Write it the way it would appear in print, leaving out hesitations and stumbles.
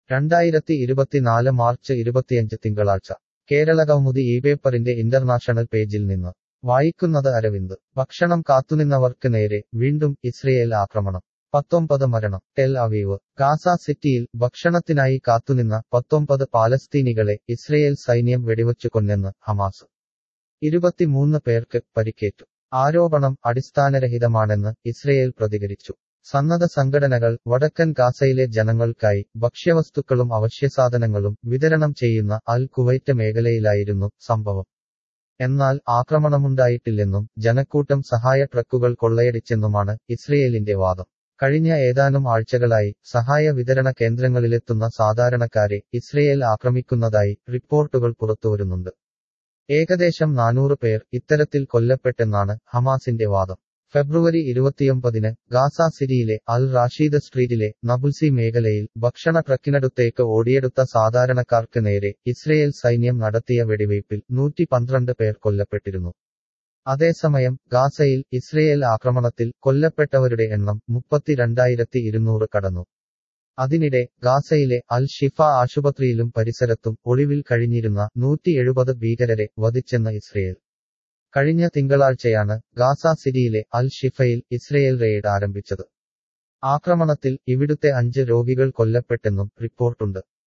2024 March 25 തിങ്കളാഴ്ച കേരളകൗമുദി പേപ്പറിന്റെ international പേജിൽ നിന്ന് വായിക്കുന്നത് അരവിന്ദ്. ഭക്ഷണം കാത്തുനിന്നവർക്ക് നേരെ വീണ്ടും ഇസ്രയേൽ ആക്രമണം. 19 മരണം. Tel Aviv. ഗാസ സിറ്റിയിൽ ഭക്ഷണത്തിനായി കാത്തുനിന്ന 19 പാലസ്തീനികളെ ഇസ്രയേൽ സൈന്യം വെടിവച്ചു കൊന്നെന്ന് ഹമാസ്. 23 പേർക്ക് പരിക്കേറ്റു. ആരോപണം അടിസ്ഥാനരഹിതമാണെന്ന് ഇസ്രയേൽ പ്രതികരിച്ചു. സന്നദ്ധ സംഘടനകൾ വടക്കൻ ഗാസയിലെ ജനങ്ങൾക്കായി ഭക്ഷ്യവസ്തുക്കളും അവശ്യസാധനങ്ങളും വിതരണം ചെയ്യുന്ന അൽ കുവൈറ്റ് മേഖലയിലായിരുന്നു സംഭവം. എന്നാൽ ആക്രമണമുണ്ടായിട്ടില്ലെന്നും ജനക്കൂട്ടം സഹായ ട്രക്കുകൾ കൊള്ളയടിച്ചെന്നുമാണ് ഇസ്രയേലിന്റെ വാദം. കഴിഞ്ഞ ഏതാനും ആഴ്ചകളായി സഹായ വിതരണ കേന്ദ്രങ്ങളിലെത്തുന്ന സാധാരണക്കാരെ ഇസ്രയേൽ ആക്രമിക്കുന്നതായി റിപ്പോർട്ടുകൾ പുറത്തുവരുന്നുണ്ട്. ഏകദേശം 400 പേർ ഇത്തരത്തിൽ കൊല്ലപ്പെട്ടെന്നാണ് ഹമാസിന്റെ വാദം. ഫെബ്രുവരി 29-ന് ഗാസ സിറ്റിയിലെ അൽ റാഷീദ് സ്ട്രീറ്റിലെ നബുൽസി മേഖലയിൽ ഭക്ഷണ ട്രക്കിനടുത്തേക്ക് ഓടിയെടുത്ത സാധാരണക്കാർക്ക് നേരെ ഇസ്രയേൽ സൈന്യം നടത്തിയ വെടിവയ്പിൽ 112 പേർ കൊല്ലപ്പെട്ടിരുന്നു. അതേസമയം ഗാസയിൽ ഇസ്രയേൽ ആക്രമണത്തിൽ കൊല്ലപ്പെട്ടവരുടെ എണ്ണം 32,200 കടന്നു. അതിനിടെ ഗാസയിലെ അൽ ഷിഫ ആശുപത്രിയിലും പരിസരത്തും ഒളിവിൽ കഴിഞ്ഞിരുന്ന 170 ഭീകരരെ വധിച്ചെന്ന് ഇസ്രയേൽ. കഴിഞ്ഞ തിങ്കളാഴ്ചയാണ് ഗാസ സിറ്റിയിലെ അൽ ഷിഫയിൽ ഇസ്രയേൽ റെയ്ഡ് ആരംഭിച്ചത്. ആക്രമണത്തിൽ ഇവിടുത്തെ 5 രോഗികൾ കൊല്ലപ്പെട്ടെന്നും റിപ്പോർട്ടുണ്ട്.